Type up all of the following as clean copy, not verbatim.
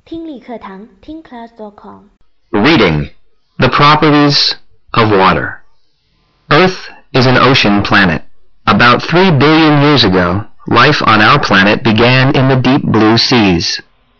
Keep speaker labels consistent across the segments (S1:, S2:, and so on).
S1: 听力课堂听 class.com
S2: Reading. The properties of water. Earth is an ocean planet. About 3 billion years ago, life on our planet began in the deep blue seas.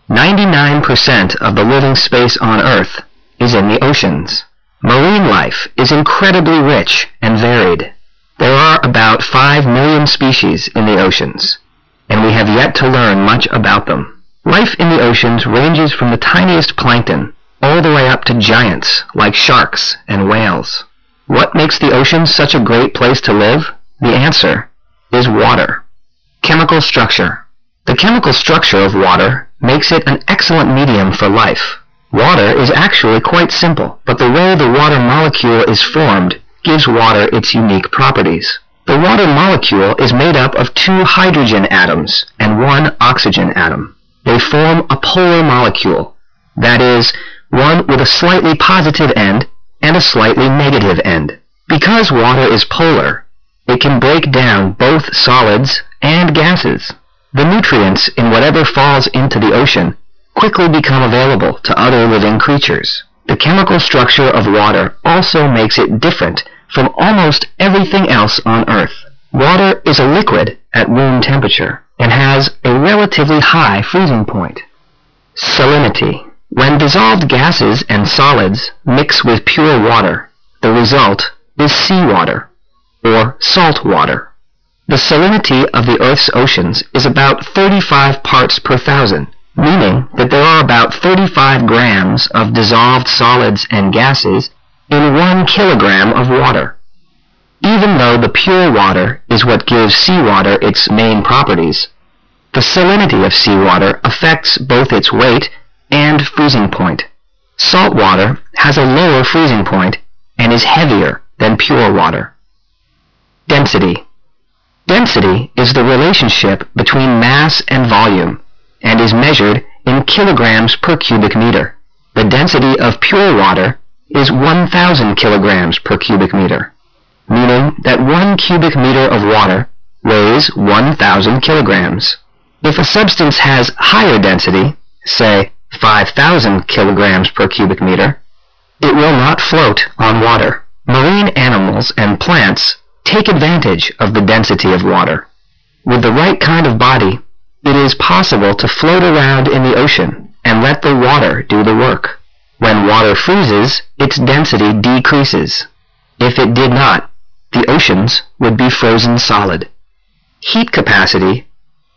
S2: 99% of the living space on Earth is in the oceans. Marine life is incredibly rich and varied. There are about 5 million species in the oceans, and we have yet to learn much about them. Life in the oceans ranges from the tiniest plankton all the way up to giants like sharks and whales. What makes the ocean such a great place to live? The answer is water. Chemical structure. The chemical structure of water makes it an excellent medium for life. Water is actually quite simple, but the way the water molecule is formed gives water its unique properties. The water molecule is made up of 2 hydrogen atoms and 1 oxygen atom. They form a polar molecule, that is, one with a slightly positive end and a slightly negative end. Because water is polar, it can break down both solids and gases. The nutrients in whatever falls into the ocean quickly become available to other living creatures. The chemical structure of water also makes it different from almost everything else on Earth. Water is a liquid at room temperature and has a relatively high freezing point. Salinity. When dissolved gases and solids mix with pure water, the result is seawater, or salt water. The salinity of the Earth's oceans is about 35 parts per thousand, meaning that there are about 35 grams of dissolved solids and gases in 1 kilogram of water. Even though the pure water is what gives seawater its main properties, the salinity of seawater affects both its weight and freezing point. Salt water has a lower freezing point and is heavier than pure water. Density. Density is the relationship between mass and volume and is measured in kilograms per cubic meter. The density of pure water is 1,000 kilograms per cubic meter, meaning that 1 cubic meter of water weighs 1,000 kilograms. If a substance has higher density, say 5,000 kilograms per cubic meter, it will not float on water. Marine animals and plants take advantage of the density of water. With the right kind of body, it is possible to float around in the ocean and let the water do the work. When water freezes, its density decreases. If it did not, the oceans would be frozen solid. Heat capacity.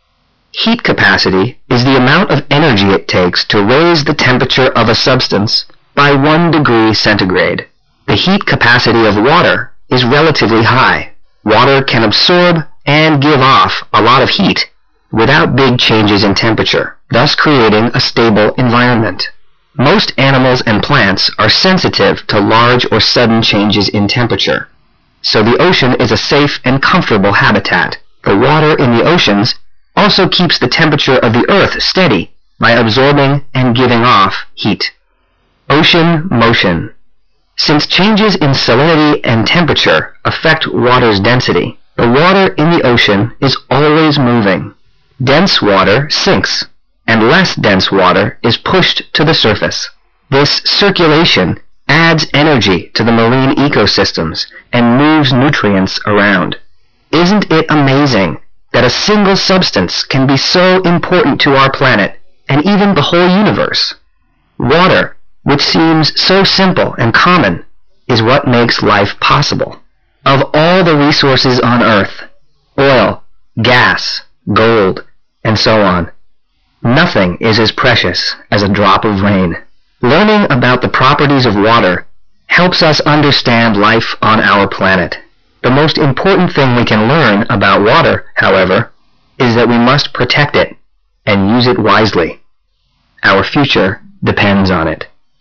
S2: Heat capacity is the amount of energy it takes to raise the temperature of a substance by 1 degree centigrade. The heat capacity of water is relatively high. Water can absorb and give off a lot of heat without big changes in temperature, thus creating a stable environment. Most animals and plants are sensitive to large or sudden changes in temperature, so the ocean is a safe and comfortable habitat. The water in the oceans also keeps the temperature of the Earth steady by absorbing and giving off heat. Ocean motion. Since changes in salinity and temperature affect water's density, the water in the ocean is always moving. Dense water sinks, and less dense water is pushed to the surface. This circulation adds energy to the marine ecosystems and moves nutrients around. Isn't it amazing that a single substance can be so important to our planet and even the whole universe? Water, which seems so simple and common, is what makes life possible. Of all the resources on Earth, oil, gas, gold, and so on, nothing is as precious as a drop of rain. Learning about the properties of water helps us understand life on our planet. The most important thing we can learn about water, however, is that we must protect it and use it wisely. Our future depends on it.